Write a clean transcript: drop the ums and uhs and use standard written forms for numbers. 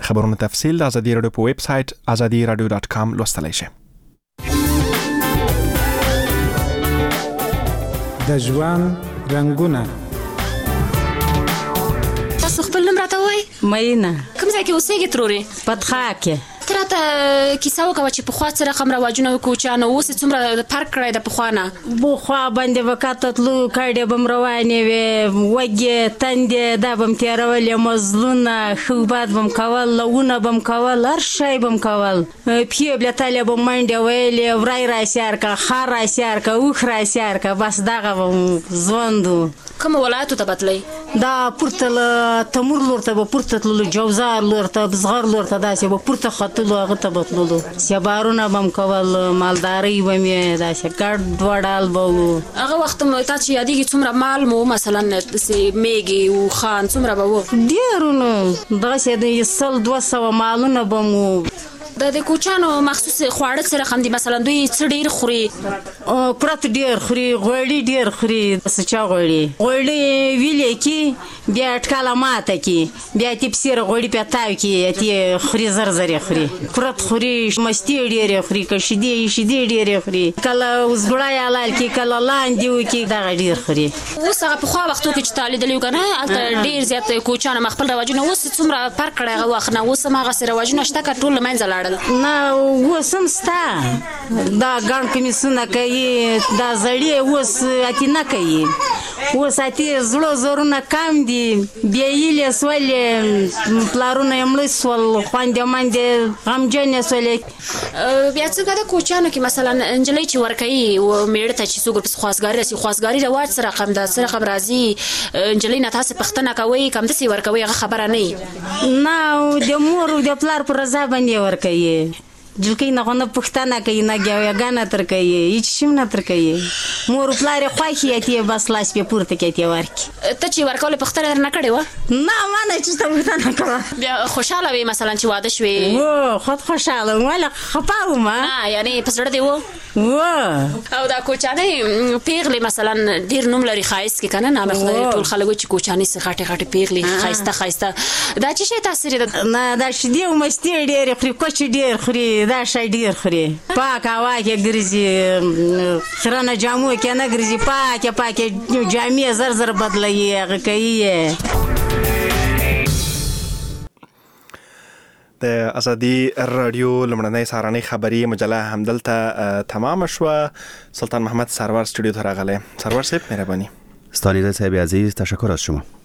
خبرونه تفصیل د ازادي رادیو په ویب سټ azadiradio.com لوستلای شئ. د ژوند رنگونه. تاسو خپل نوم راته وایئ؟ مینا. کوم ځای کې اوسېږئ ترورې؟ پتخا کې. ته راته کیسه وکړه چې پخوا څه رقم رواجونه و کوچیانو، اوس یې څومره فرق کړی د پخوا نه؟ پخوا باندې به کاته تلو، کاډې به م روانې وې، وږې تندې دا به م تېرولې، مزلونه ښه باد به م کول، لونه به م کول، هر شی به م کول، پښې بلتلې به م منډې ویلې، وری راسیار که، خر راسیار که، اوښ راسیار که، بس دغه به م ژوند و. کومو ولایتو ته به تلئ؟ دا پورته له تمور لور ته به پورته تللو، جوزار لور ته، بزغر لور ته، داسې به پورته ختلو، هغه ته به تللو، سیبارونه به م کول، مالدارۍ به مې داسې ګډ وډال به وو. هغه وخت تا چې یادېږي څومره مال مو مثلا داسې میږې اوښان څومره به وو؟ ډېر نو دغسې د 100-200 مالونه به مو. د کوچیانو مخصوص خواړه څه رقم دي؟ مثلا دوی څه ډېر خوري؟ کورت ډېر خوري، غوړي ډېر خوري، سچا غوړي ویلې کې، بیا اټکاله ماته کې، بیا تې پسېره غوړي پیتاو کې تې خوري، زر زر یې خوري، کورت خوري، مستې ډېرې خوري، که شیدې ډېرې خوري، کله اوزګړی حلال کې، کله لاندې وکړي، دغه ډېر خوري. اوس هغه پخوا وختو کې چې تا لیدلي وو که نه، هلته ډېر زیات کوچیانو خپل رواجونه، اوس څومره فرق کړی هغه وخت نه؟ اوس هم هغسې رواجونه شته که ټول له منځه لاړل؟ نه اوس هم شته، دا ګڼ کمیسونه کوي، دا زړې اوس اتې نه کوي، اوس اتې زړه زرونه کم دي، بېهیلې سولې، پلارونه یې مړه سول، خویندې مندې غمجنې سولې. بیا څنګه د کوچیانو کې مثلا نجلۍ چې ورکوي مېړه ته چې څوک ورپسې خواستګاري راسي، خواستګاري رواج څه رقم ده؟ څه رقم راځي؟ نجلۍ نه تاسې پوښتنه کوئ که همداسې ورکوئ هغه خبره نه وي؟ نه د مور او د پلار په رضا باندې ورکوي، جلکۍ نه خو نه پوښتنه کوي، نه ګیاویګانه تر کوي، هېڅ شی نه تر کوي، مور پلار یې خوښ یې اتې بس لاس پې پورته کړي اتې ورکړي. ته چې ورکولې پوښتنه درنه کړې وه؟ نه ما نه چېرته پوښتنه کوه. بیا خوشحاله وې مثلا چې واده شوې؟ خود خوشحاله وم، ولې خفه وم. یعنې په زړه دې و؟ او دا کوچانۍ پیغلې مثلا ډېر نوم لري ښایست کې که نه؟ نامې خدای ټول خلک وایي چې کوچانۍ څه غټې غټې پیغلې ښایسته ښایسته، دا څه شی تاثیر ده؟ نه دا شیدې او مستې ډېرې خوري، کوچې ډېر خوري، دا شی ډېر خوري، پاک هوا کې ګرځي، خیرنه جامو کې نه ګرځي، پاکې جامې زر زر بدلوي، هغه کوي یې. د ازادي رادیو لومړنۍ سهارنۍ خبري مجله همدلته تمام شوه. سلطان محمد سرور استودیو ته راغلی. سرور صاحب مهرباني. ستانیده صاحب عزیز تشکر از شما.